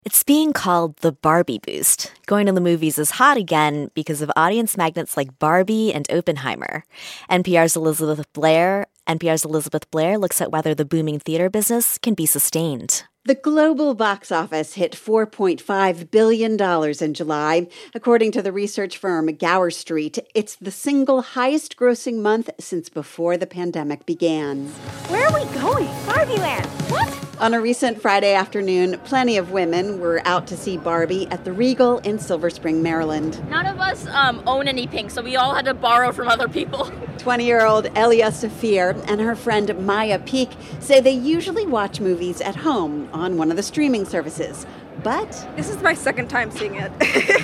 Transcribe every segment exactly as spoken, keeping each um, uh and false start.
It's being called the Barbie boost. Going to the movies is hot again because of audience magnets like Barbie and Oppenheimer. N P R's Elizabeth Blair, N P R's Elizabeth Blair looks at whether the booming theater business can be sustained. The global box office hit four point five billion dollars in July. According to the research firm Gower Street, it's the single highest grossing month since before the pandemic began. Where are we going? Barbie Land. What? On a recent Friday afternoon, plenty of women were out to see Barbie at the Regal in Silver Spring, Maryland. None of us um, own any pink, so we all had to borrow from other people. twenty-year-old Elia Safir and her friend Maya Peak say they usually watch movies at home on one of the streaming services. But this is my second time seeing it.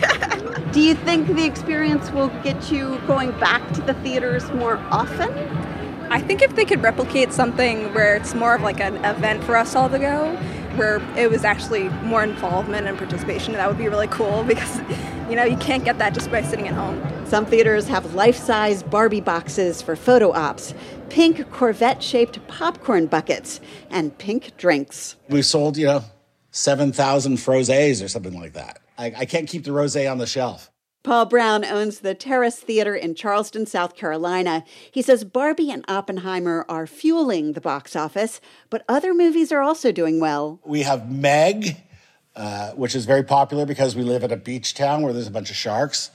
Do you think the experience will get you going back to the theaters more often? I think if they could replicate something where it's more of like an event for us all to go, where it was actually more involvement and participation, that would be really cool because, you know, you can't get that just by sitting at home. Some theaters have life-size Barbie boxes for photo ops, pink Corvette-shaped popcorn buckets, and pink drinks. We sold, you know, seven thousand Frosés or something like that. I, I can't keep the rosé on the shelf. Paul Brown owns the Terrace Theater in Charleston, South Carolina. He says Barbie and Oppenheimer are fueling the box office, but other movies are also doing well. We have Meg, uh, which is very popular because we live in a beach town where there's a bunch of sharks.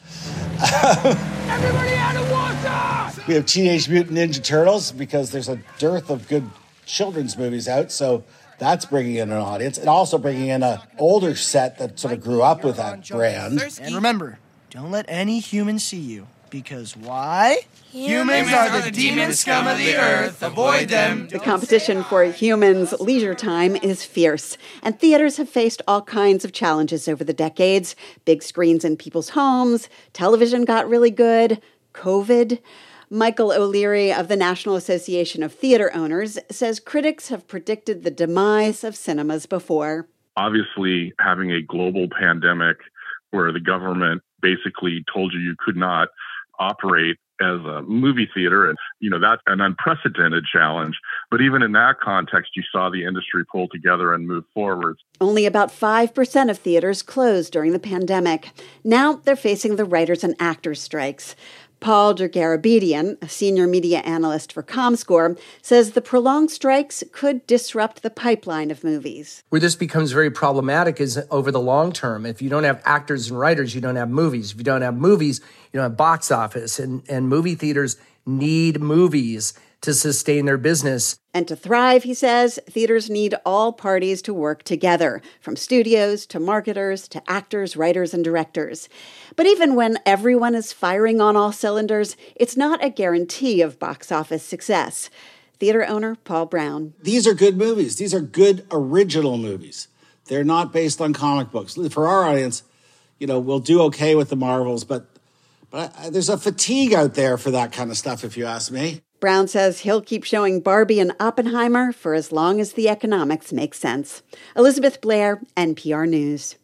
Everybody out of water! We have Teenage Mutant Ninja Turtles because there's a dearth of good children's movies out, so that's bringing in an audience. And also bringing in an older set that sort of grew up with that brand. And remember, don't let any human see you, because why? Humans are the demon scum of the earth. Avoid them. The competition for humans' leisure time is fierce, and theaters have faced all kinds of challenges over the decades. Big screens in people's homes, television got really good, COVID. Michael O'Leary of the National Association of Theater Owners says critics have predicted the demise of cinemas before. Obviously, having a global pandemic where the government basically told you you could not operate as a movie theater. And, you know, that's an unprecedented challenge. But even in that context, you saw the industry pull together and move forward. Only about five percent of theaters closed during the pandemic. Now they're facing the writers' and actors' strikes. Paul Dergarabedian, a senior media analyst for ComScore, says the prolonged strikes could disrupt the pipeline of movies. Where this becomes very problematic is over the long term. If you don't have actors and writers, you don't have movies. If you don't have movies, you don't have box office. And, and movie theaters need movies to sustain their business. And to thrive, he says, theaters need all parties to work together, from studios to marketers to actors, writers, and directors. But even when everyone is firing on all cylinders, it's not a guarantee of box office success. Theater owner Paul Brown. These are good movies. These are good original movies. They're not based on comic books. For our audience, you know, we'll do okay with the Marvels, but, but I, there's a fatigue out there for that kind of stuff, if you ask me. Brown says he'll keep showing Barbie and Oppenheimer for as long as the economics make sense. Elizabeth Blair, N P R News.